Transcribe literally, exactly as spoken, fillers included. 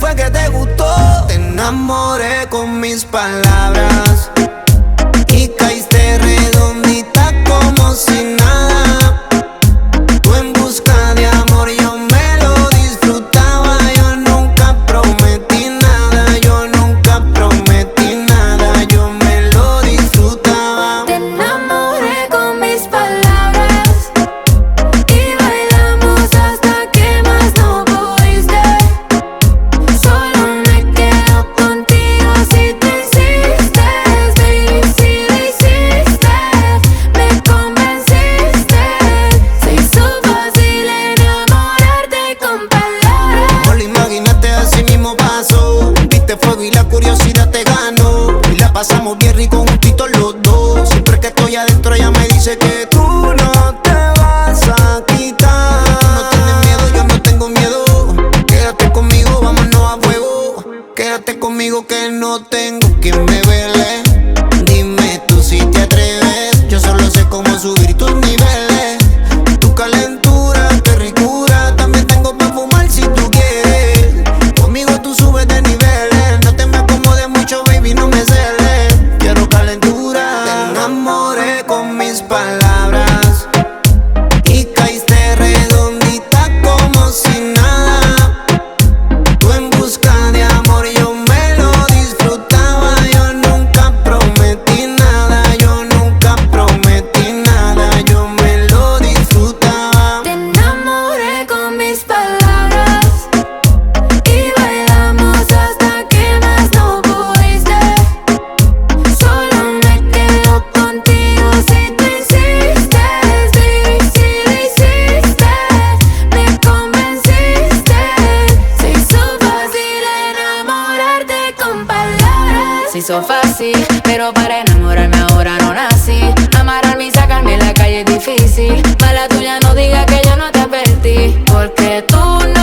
fue que te gustó? Te enamoré con mis palabras y caíste redondita como si nada. Tú en busca de amor, yo me lo disfrutaba. Yo nunca prometí nada, yo nunca prometí nada, yo me lo disfrutaba. Te enamoré con mis palabras y bailamos hasta que más no pudiste. Solo me quedo contigo si tú insistes, baby, si lo hiciste, me convenciste. Se hizo fácil enamorarte con palabras. No lo imaginaste, así mismo pasó. Viste fuego y la curiosidad te ganó. Y la pasamos bien rico juntitos los dos. Siempre que estoy adentro ella me dice que tú no te vas a quitar. No tienes miedo, yo no tengo miedo. Quédate conmigo, vámonos a fuego. Quédate conmigo que no tengo quien me vele. Dime tú si te atreves. Yo solo sé cómo subir tus niveles. Tu calentura, qué ricura. También tengo para fumar si tú quieres. Conmigo tú subes de niveles. No te me acomodes mucho, baby, no me celes. Quiero calentura. Te enamoré con mis palabras y caíste redondita como si nada. Tú en busca de amor, yo me lo disfrutaba. Yo nunca prometí nada, yo nunca prometí nada, yo me lo disfrutaba. Te enamoré con mis palabras y bailamos hasta que más no pudiste. Solo me quedo contigo si tú insistes, baby, si lo hiciste, me convenciste. Se hizo fácil enamorarte con palabras. Se hizo fácil, pero para enamorarme ahora no nací. Amarrarme y sacarme a la calle es difícil. Mala tuya, no diga que yo no te advertí, porque tú no